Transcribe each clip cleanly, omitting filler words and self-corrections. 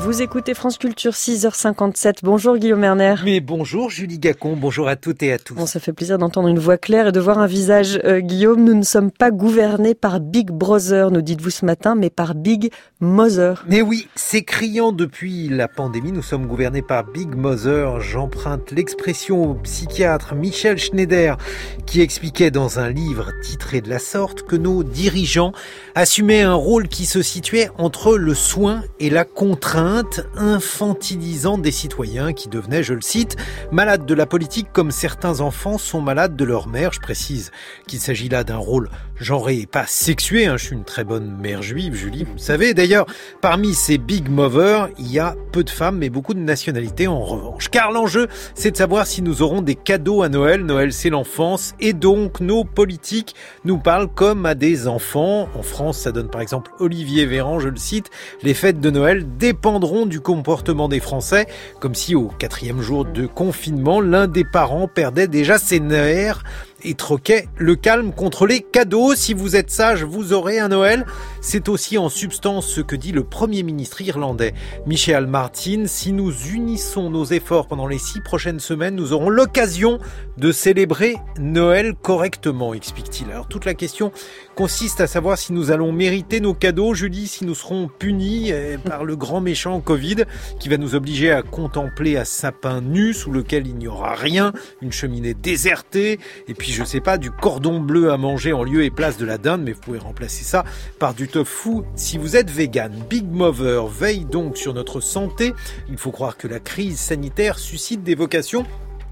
Vous écoutez France Culture, 6h57. Bonjour Guillaume Erner. Mais bonjour Julie Gacon, bonjour à toutes et à tous. Bon, ça fait plaisir d'entendre une voix claire et de voir un visage. Guillaume, nous ne sommes pas gouvernés par Big Brother, nous dites-vous ce matin, mais par Big Mother. Mais oui, c'est criant depuis la pandémie, nous sommes gouvernés par Big Mother. J'emprunte l'expression au psychiatre Michel Schneider qui expliquait dans un livre titré de la sorte que nos dirigeants assumaient un rôle qui se situait entre le soin et la contrainte, infantilisant des citoyens qui devenaient, je le cite, malades de la politique comme certains enfants sont malades de leur mère. Je précise qu'il s'agit là d'un rôle genré et pas sexué. Je suis une très bonne mère juive, Julie, vous le savez. D'ailleurs, parmi ces Big Mothers, il y a peu de femmes mais beaucoup de nationalités en revanche. Car l'enjeu, c'est de savoir si nous aurons des cadeaux à Noël. Noël, c'est l'enfance et donc nos politiques nous parlent comme à des enfants. En France, ça donne par exemple Olivier Véran, je le cite, les fêtes de Noël dépendront du comportement des Français, comme si au 4e jour de confinement, l'un des parents perdait déjà ses nerfs et troquait le calme contre les cadeaux. Si vous êtes sage, vous aurez un Noël. C'est aussi en substance ce que dit le Premier ministre irlandais, Michel Martin. Si nous unissons nos efforts pendant les 6 prochaines semaines, nous aurons l'occasion de célébrer Noël correctement, explique-t-il. Alors toute la question consiste à savoir si nous allons mériter nos cadeaux, Julie, si nous serons punis par le grand méchant Covid qui va nous obliger à contempler un sapin nu sous lequel il n'y aura rien, une cheminée désertée, et puis je sais pas, du cordon bleu à manger en lieu et place de la dinde, mais vous pouvez remplacer ça par du tofu si vous êtes vegan. Big Mother veille donc sur notre santé. Il faut croire que la crise sanitaire suscite des vocations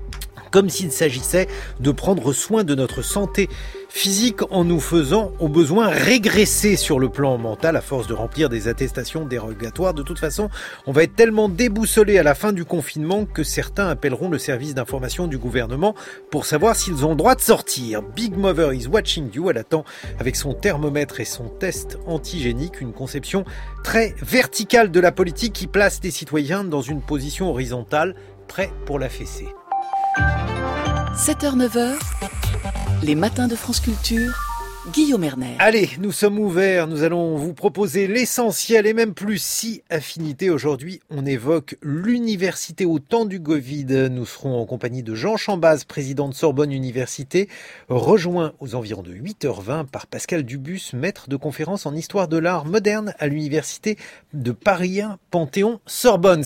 comme s'il s'agissait de prendre soin de notre santé physique en nous faisant au besoin régresser sur le plan mental à force de remplir des attestations dérogatoires. De toute façon, on va être tellement déboussolé à la fin du confinement que certains appelleront le service d'information du gouvernement pour savoir s'ils ont le droit de sortir. Big Mother is watching you. Elle attend avec son thermomètre et son test antigénique une conception très verticale de la politique qui place les citoyens dans une position horizontale, prêts pour la fessée. 7h-9h, les matins de France Culture, Guillaume Erner. Allez, nous sommes ouverts, nous allons vous proposer l'essentiel et même plus si affinité. Aujourd'hui, on évoque l'université au temps du Covid. Nous serons en compagnie de Jean Chambaz, président de Sorbonne Université, rejoint aux environs de 8h20 par Pascal Dubus, maître de conférence en histoire de l'art moderne à l'université de Paris 1 Panthéon-Sorbonne.